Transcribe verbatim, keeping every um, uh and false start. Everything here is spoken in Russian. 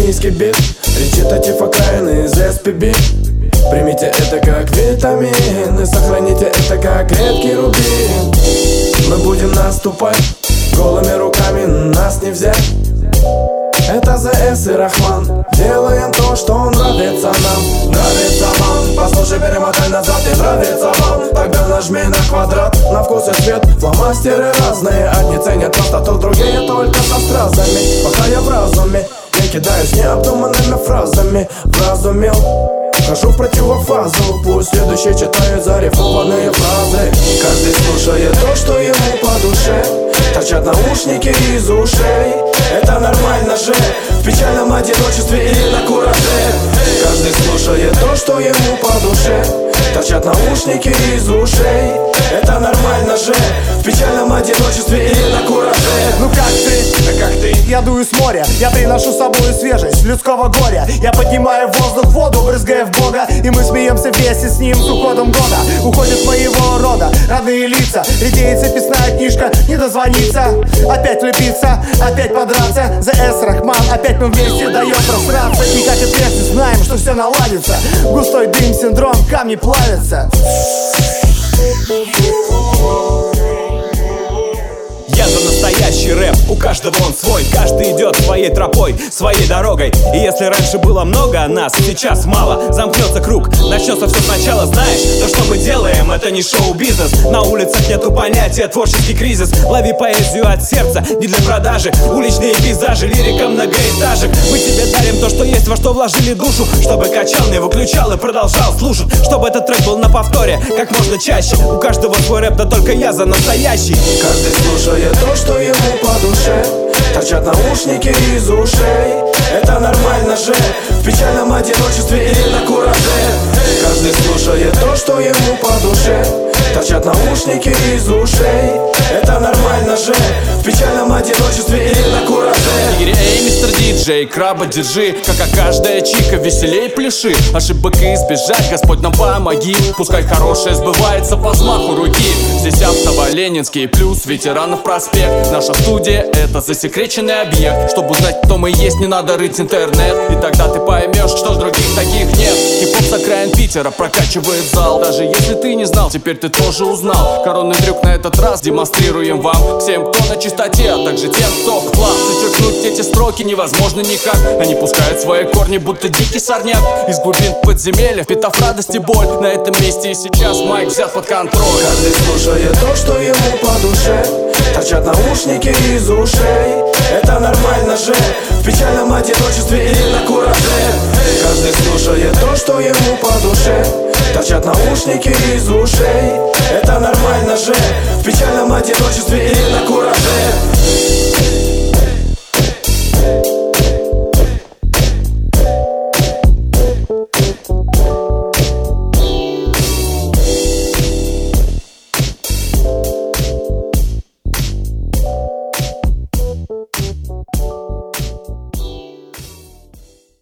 калифорнийский бит. Речитатив окраины из эс пи би. Примите это как витамин и сохраните это как редкий рубин. Мы будем наступать, голыми руками нас не взять. Это зе эс и Рахман. Делаем то, что нравится нам. Нравится вам, послушай, перемотай назад. И нравится вам, тогда нажми на квадрат. На вкус и цвет, фломастеры разные. Одни ценят простоту, другие только со стразами. Пока я в разуме, я кидаюсь необдуманными фразами. Вразумел, хожу в противофазу. Пусть следующий читает зарифмованные фразы. Каждый слушает то, что ему по душе. Торчат наушники из ушей. Это нормально же, в печальном одиночестве или на кураже. Каждый слушает то, что ему по душе. Торчат наушники из ушей. Это нормально же, в печальном одиночестве или на кураже. Ну как ты? Да как ты? Я дую с моря, я приношу с собой свежесть людского горя. Я поднимаю в воздух воду, брызгая в Бога. И мы смеемся вместе с ним с уходом года. Уходит моего рода родные лица. Редеет записная книжка, не дозвониться. Опять влюбиться, опять подраться. зе эс Рахман, опять мы вместе даем просраться. И как и прежде знаем, что все наладится. Густой дым, синдром, камни плавятся. Я за настоящий рэп, у каждого он свой. Каждый идет своей тропой, своей дорогой. И если раньше было много нас, сейчас мало. Замкнется круг, начнется все сначала. Знаешь, то, что мы делаем, это не шоу-бизнес. На улицах нету понятия творческий кризис. Лови поэзию от сердца, не для продажи. Уличные пейзажи, лирика многоэтажек. Мы тебе дарим то, что есть, во что вложили душу. Чтобы качал, не выключал и продолжал слушать. Чтобы этот трек был на повторе, как можно чаще. У каждого свой рэп, да только я за настоящий. Каждый слушает то, что ему по душе. Торчат наушники из ушей. Это нормально же, в печальном одиночестве или на кураже. Каждый слушает то, что ему по душе. Торчат наушники из ушей. Это нормально же, в печальном одиночестве или на кураже. Эй, мистер диджей, краба держи, как и каждая чика, веселей пляши. Ошибок избежать, Господь нам помоги. Пускай хорошее сбывается по взмаху руки. Здесь Автово-Ленинский плюс ветеранов проспект. Наша студия — это засекреченный объект. Чтобы узнать, кто мы есть, не надо рыть интернет. И тогда ты поймешь, что других таких нет. Хип-хоп с окраин Питера прокачивает зал. Даже если ты не знал, теперь ты тоже узнал. Коронный трюк на этот раз демонстрируем вам. Всем, кто на чистоте, а также тем, кто в хлам. Зачеркнуть эти строки невозможно никак. Они пускают свои корни, будто дикий сорняк. Из глубин подземелья впитав радость и боль. На этом месте и сейчас майк взят под контроль. Каждый слушает то, что ему по душе. Торчат наушники из ушей. Это нормально же, в печальном одиночестве или на кураже. Каждый слушает то, что ему по душе. Торчат наушники из ушей. Это нормально же, в печальном одиночестве или на кураже.